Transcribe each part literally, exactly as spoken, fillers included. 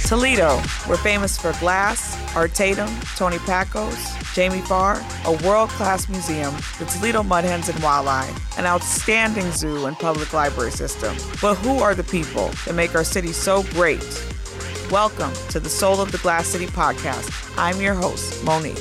Toledo, we're famous for Glass, Art Tatum, Tony Pacos, Jamie Farr, a world-class museum, the Toledo Mud Hens and Wildlife, an outstanding zoo and public library system. But who are the people that make our city so great? Welcome to the Soul of the Glass City podcast. I'm your host, Monique.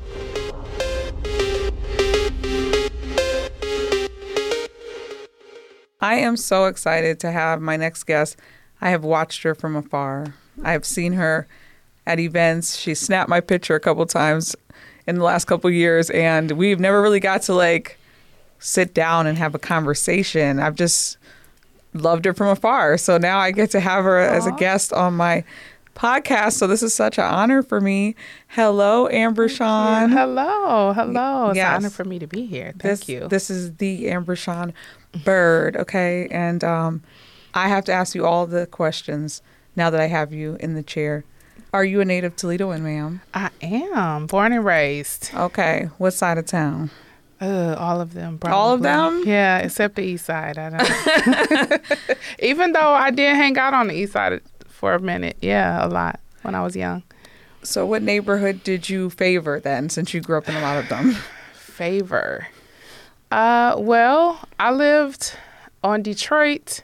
I am so excited to have my next guest. I have watched her from afar. I have seen her at events. She snapped my picture a couple times in the last couple years, and we've never really got to like sit down and have a conversation. I've just loved her from afar. So now I get to have her Aww. as a guest on my podcast. So this is such an honor for me. Hello, Amber Shawn. Hello. Hello. It's yes. an honor for me to be here. Thank this, you. This is the Amber Shawn Bird, okay? And um, I have to ask you all the questions now that I have you in the chair. Are you a native Toledoan, ma'am? I am. Born and raised. Okay. What side of town? Uh, all of them. Probably. All of them? Yeah, except the east side. I don't. Even though I did hang out on the east side for a minute. Yeah, a lot when I was young. So what neighborhood did you favor then, since you grew up in a lot of them? Favor. Uh, well, I lived on Detroit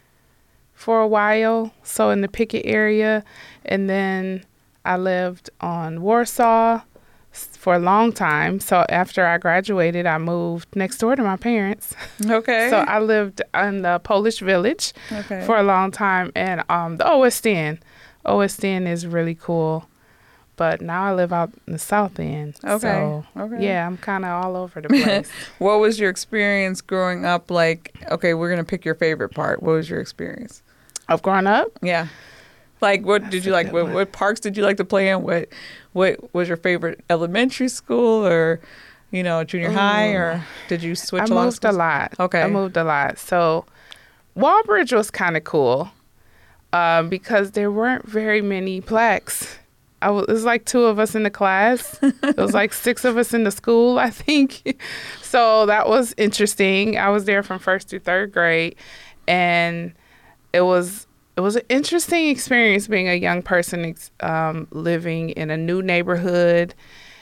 for a while, so in the Pickett area, and then I lived on Warsaw for a long time. So after I graduated, I moved next door to my parents. Okay. So I lived in the Polish Village okay. for a long time, and um, the O S N. O S N is really cool. But now I live out in the South End. Okay. So, okay. yeah, I'm kind of all over the place. What was your experience growing up like? Okay, we're going to pick your favorite part. What was your experience? Of growing up? Yeah. Like, what That's did you like? What, what parks did you like to play in? What What was your favorite elementary school or, you know, junior Ooh. high? Or did you switch I a lot? I moved a lot. Okay. I moved a lot. So Walbridge was kind of cool um, because there weren't very many plaques. I was, it was like two of us in the class. It was like six of us in the school, I think. So that was interesting. I was there from first through third grade, and it was it was an interesting experience being a young person um, living in a new neighborhood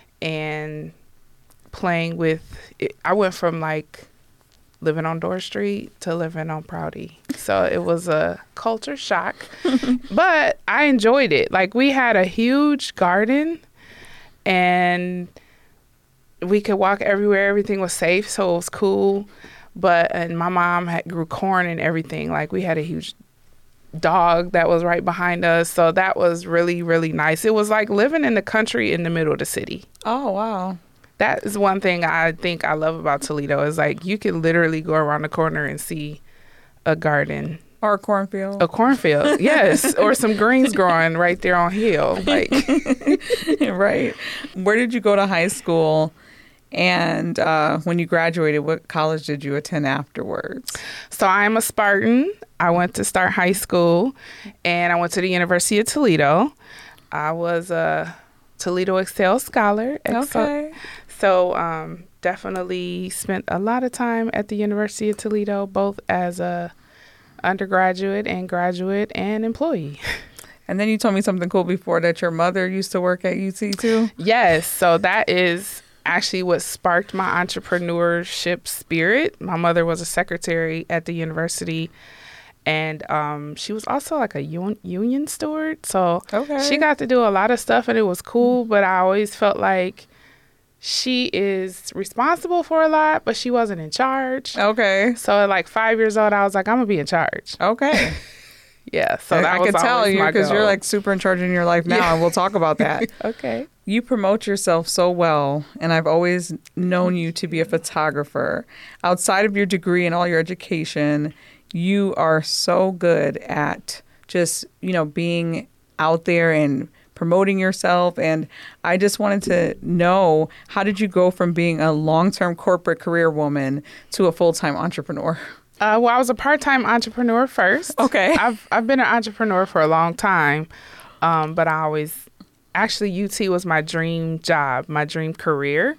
and playing with. I went from like living on Dorr Street to living on Prouty. So it was a culture shock, but I enjoyed it. Like, we had a huge garden and we could walk everywhere. Everything was safe, so it was cool. But, and my mom had grew corn and everything. Like, we had a huge dog that was right behind us. So that was really, really nice. It was like living in the country in the middle of the city. Oh, wow. That is one thing I think I love about Toledo is like you can literally go around the corner and see a garden. Or a cornfield. A cornfield, yes. Or some greens growing right there on hill. Like, right. Where did you go to high school? And uh, when you graduated, what college did you attend afterwards? So I'm a Spartan. I went to start high school, and I went to the University of Toledo. I was a Toledo Excel Scholar. Excel. Okay. So um, definitely spent a lot of time at the University of Toledo, both as a undergraduate and graduate and employee. And then you told me something cool before, that your mother used to work at U T too? Yes. So that is actually what sparked my entrepreneurship spirit. My mother was a secretary at the university, and um, she was also like a un- union steward. So okay. she got to do a lot of stuff, and it was cool, but I always felt like she is responsible for a lot, but she wasn't in charge. Okay. So at like five years old, I was like, I'm going to be in charge. Okay. Yeah. So that I, was I can tell you because you're like super in charge in your life now, yeah. And we'll talk about that. Okay. You promote yourself so well, and I've always known you to be a photographer. Outside of your degree and all your education, you are so good at just, you know, being out there and promoting yourself. And I just wanted to know, how did you go from being a long-term corporate career woman to a full-time entrepreneur? Uh, well, I was a part-time entrepreneur first. Okay. I've I've been an entrepreneur for a long time, um, but I always, actually U T was my dream job, my dream career.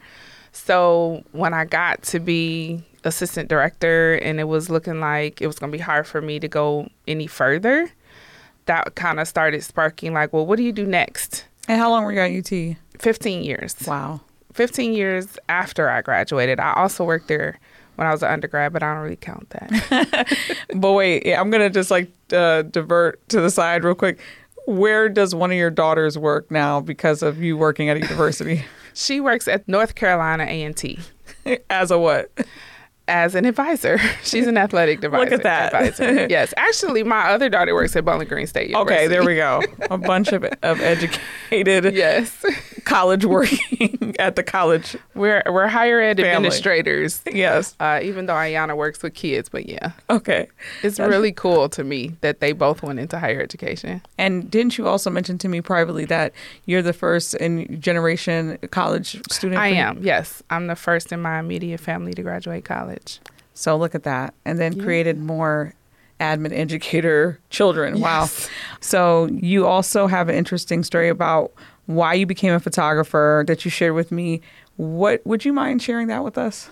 So when I got to be assistant director and it was looking like it was going to be hard for me to go any further, that kind of started sparking like, well, what do you do next? And how long were you at U T? fifteen years. Wow. fifteen years after I graduated. I also worked there when I was an undergrad, but I don't really count that. But wait, yeah, I'm going to just like uh, divert to the side real quick. Where does one of your daughters work now because of you working at a university? She works at North Carolina A and T. As a what? As an advisor. She's an athletic advisor. Look at that. Advisor. Yes. Actually, my other daughter works at Bowling Green State University. Okay, there we go. A bunch of, of educated yes. college working at the college. We're we're higher ed family. Administrators. Yes. Uh, even though Ayana works with kids, but yeah. Okay. It's That's, really cool to me that they both went into higher education. And didn't you also mention to me privately that you're the first in generation college student? I am, yes. I'm the first in my immediate family to graduate college. So look at that. And then yeah. created more admin educator children. Yes. Wow. So you also have an interesting story about why you became a photographer that you shared with me. What would you mind sharing that with us?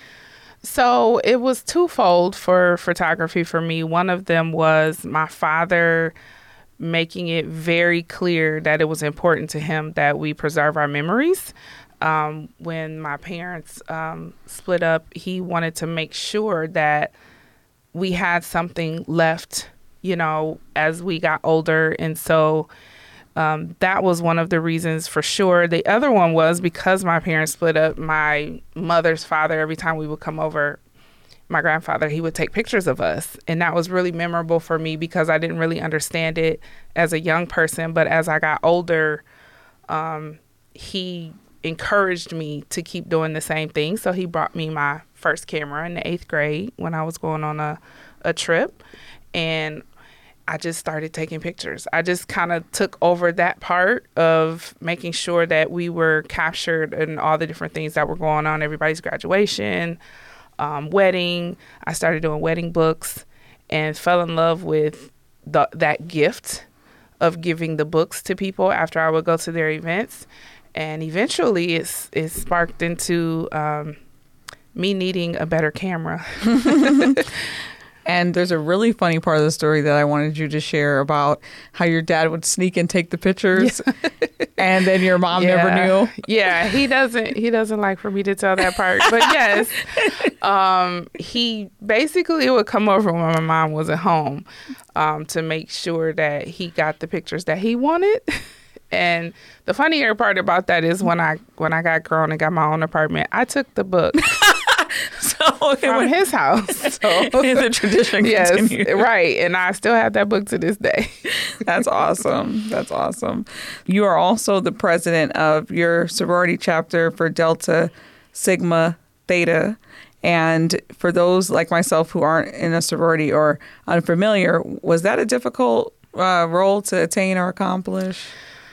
So it was twofold for photography for me. One of them was my father making it very clear that it was important to him that we preserve our memories. Um, when my parents um, split up, he wanted to make sure that we had something left, you know, as we got older. And so um, that was one of the reasons for sure. The other one was because my parents split up, my mother's father, every time we would come over, my grandfather, he would take pictures of us. And that was really memorable for me because I didn't really understand it as a young person. But as I got older, um, he encouraged me to keep doing the same thing. So he brought me my first camera in the eighth grade when I was going on a, a trip. And I just started taking pictures. I just kind of took over that part of making sure that we were captured in all the different things that were going on, everybody's graduation, um, wedding. I started doing wedding books and fell in love with the, that gift of giving the books to people after I would go to their events. And eventually it's, it sparked into um, me needing a better camera. And there's a really funny part of the story that I wanted you to share about how your dad would sneak and take the pictures yeah. and then your mom yeah. never knew. Yeah, he doesn't he doesn't like for me to tell that part. But yes, um, he basically would come over when my mom wasn't home um, to make sure that he got the pictures that he wanted. And the funnier part about that is when I when I got grown and got my own apartment, I took the book so from his house. So the tradition yes, continued. Right. And I still have that book to this day. That's awesome. That's awesome. You are also the president of your sorority chapter for Delta Sigma Theta. And for those like myself who aren't in a sorority or unfamiliar, was that a difficult uh, role to attain or accomplish?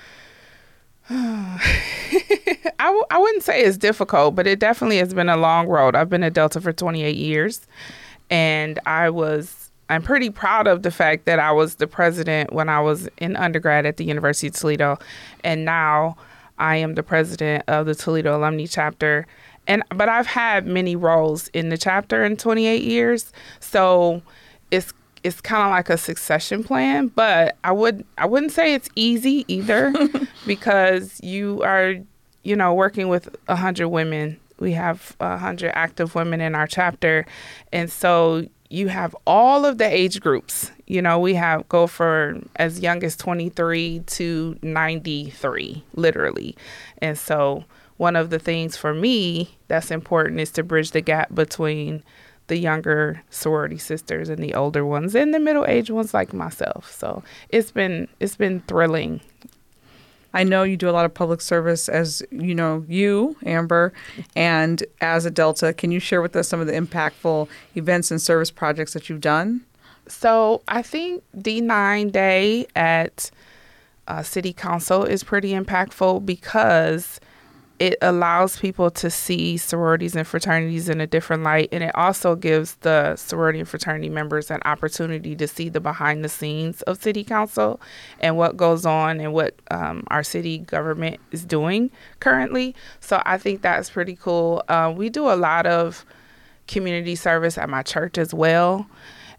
I, w- I wouldn't say it's difficult, but it definitely has been a long road. I've been at Delta for twenty-eight years, and I was, I'm pretty proud of the fact that I was the president when I was in undergrad at the University of Toledo, and now I am the president of the Toledo Alumni Chapter. And but I've had many roles in the chapter in twenty-eight years, so it's It's kind of like a succession plan, but I would I wouldn't say it's easy either because you are, you know, working with a hundred women. We have a hundred active women in our chapter, and so you have all of the age groups. You know, we have go for as young as twenty-three to ninety-three, literally, and so one of the things for me that's important is to bridge the gap between the younger sorority sisters and the older ones and the middle-aged ones like myself. So it's been it's been thrilling. I know you do a lot of public service as, you know, you, Amber, and as a Delta. Can you share with us some of the impactful events and service projects that you've done? So I think D nine Day at uh, City Council is pretty impactful because it allows people to see sororities and fraternities in a different light. And it also gives the sorority and fraternity members an opportunity to see the behind the scenes of City Council and what goes on and what um, our city government is doing currently. So I think that's pretty cool. Uh, we do a lot of community service at my church as well.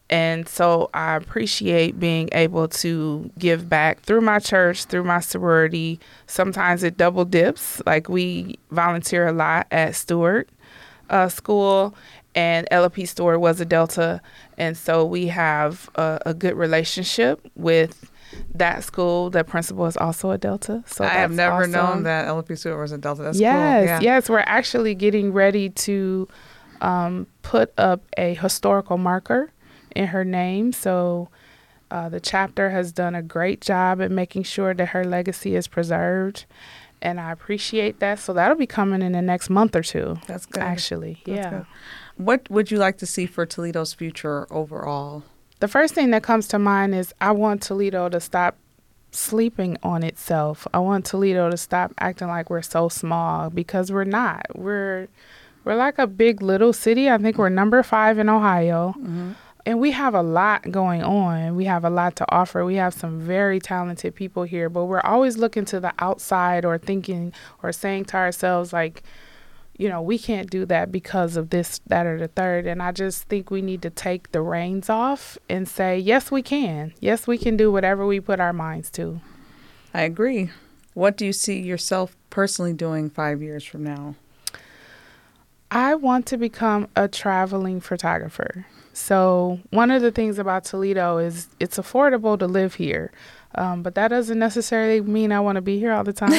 And so I appreciate being able to give back through my church, through my sorority. Sometimes it double dips. Like we volunteer a lot at Stewart uh, School, and L L P Stewart was a Delta. And so we have a, a good relationship with that school. The principal is also a Delta. So I have never awesome. known that L L P Stewart was a Delta. That's yes, cool. Yeah. Yes, we're actually getting ready to um, put up a historical marker in her name. So uh, the chapter has done a great job at making sure that her legacy is preserved. And I appreciate that. So that'll be coming in the next month or two. That's good. Actually, That's yeah. good. What would you like to see for Toledo's future overall? The first thing that comes to mind is I want Toledo to stop sleeping on itself. I want Toledo to stop acting like we're so small, because we're not. We're we're like a big little city. I think we're number five in Ohio. Mm-hmm. And we have a lot going on. We have a lot to offer. We have some very talented people here, but we're always looking to the outside or thinking or saying to ourselves, like, you know, we can't do that because of this, that, or the third. And I just think we need to take the reins off and say, yes, we can. Yes, we can do whatever we put our minds to. I agree. What do you see yourself personally doing five years from now? I want to become a traveling photographer. So one of the things about Toledo is it's affordable to live here. Um, but that doesn't necessarily mean I want to be here all the time.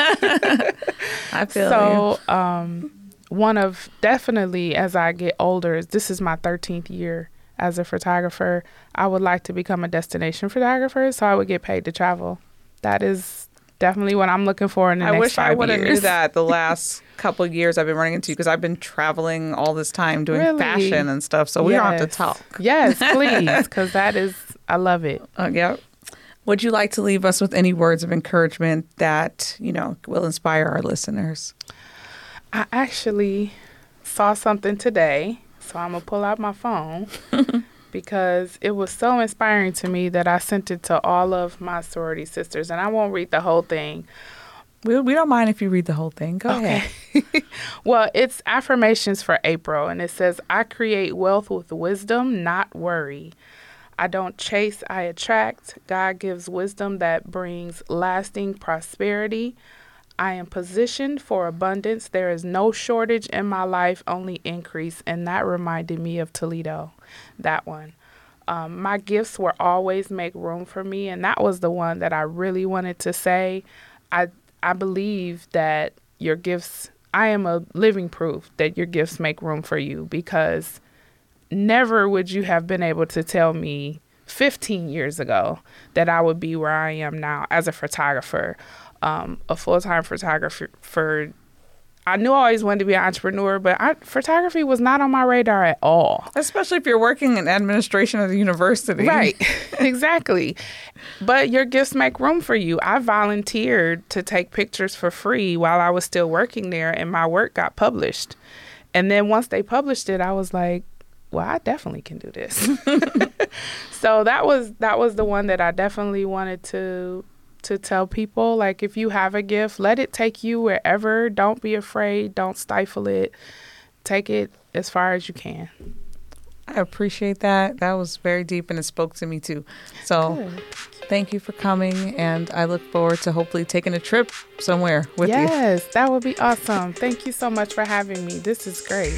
I feel so you. Um, one of definitely as I get older, this is my thirteenth year as a photographer. I would like to become a destination photographer, so I would get paid to travel. That is definitely what I'm looking for in the I next wish five I would have years. knew that the last couple of years I've been running into, because I've been traveling all this time doing Really? fashion and stuff. So we yes. don't have to talk. Yes, please, because that is, I love it. Uh, yeah. Would you like to leave us with any words of encouragement that, you know, will inspire our listeners? I actually saw something today, so I'm going to pull out my phone because it was so inspiring to me that I sent it to all of my sorority sisters, and I won't read the whole thing. We, we don't mind if you read the whole thing. Go okay. ahead. Well, it's affirmations for April, and it says, I create wealth with wisdom, not worry. I don't chase, I attract. God gives wisdom that brings lasting prosperity. I am positioned for abundance. There is no shortage in my life, only increase. And that reminded me of Toledo, that one. Um, my gifts will always make room for me. And that was the one that I really wanted to say. I, I believe that your gifts, I am a living proof that your gifts make room for you, because never would you have been able to tell me fifteen years ago that I would be where I am now as a photographer, um, a full-time photographer. For, I knew I always wanted to be an entrepreneur, but I, photography was not on my radar at all. Especially if you're working in administration at a university. Right, exactly. But your gifts make room for you. I volunteered to take pictures for free while I was still working there, and my work got published. And then once they published it, I was like, well, I definitely can do this. So that was that was the one that I definitely wanted to to tell people. Like, if you have a gift, let it take you wherever. Don't be afraid. Don't stifle it. Take it as far as you can. I appreciate that. That was very deep, and it spoke to me too. So Good. Thank you for coming, and I look forward to hopefully taking a trip somewhere with yes, you. Yes, that would be awesome. Thank you so much for having me. This is great.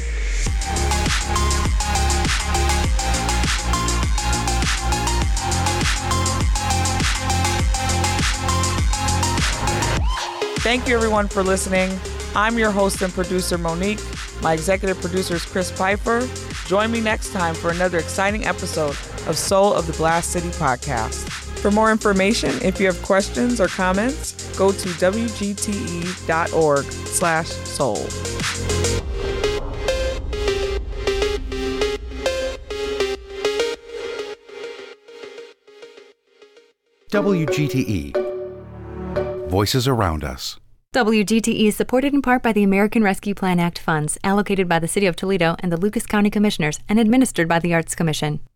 Thank you, everyone, for listening. I'm your host and producer, Monique. My executive producer is Chris Pfeiffer. Join me next time for another exciting episode of Soul of the Blast City podcast. For more information, if you have questions or comments, go to W G T E dot org slash soul. W G T E. Voices around us. W G T E is supported in part by the American Rescue Plan Act funds allocated by the City of Toledo and the Lucas County Commissioners and administered by the Arts Commission.